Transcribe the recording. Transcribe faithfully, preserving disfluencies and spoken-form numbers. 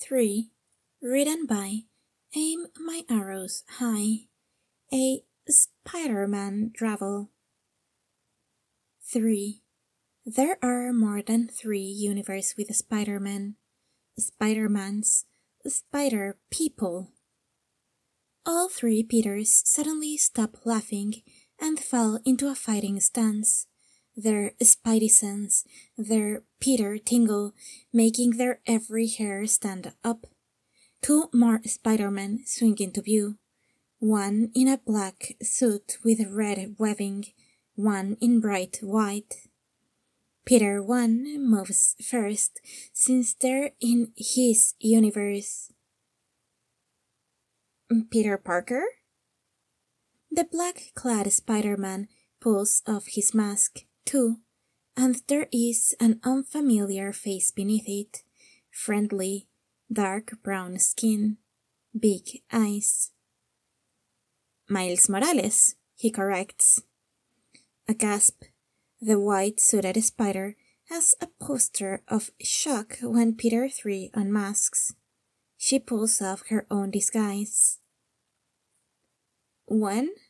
three. Written by Aim My Arrows High. A Spider-Man Travel. three. There are more than three universes with Spider-Man. Spider-Mans, Spider-People. All three Peters suddenly stop laughing and fall into a fighting stance. Their spidey sense, their Peter tingle, making their every hair stand up. Two more Spider-Men swing into view. One in a black suit with red webbing, one in bright white. Peter one moves first, since they're in his universe. Peter Parker? The black-clad Spider-Man pulls off his mask, too, and there is an unfamiliar face beneath it. Friendly, dark brown skin, big eyes. Miles Morales, he corrects. A gasp. The white-suited spider has a posture of shock when Peter three unmasks. She pulls off her own disguise. When?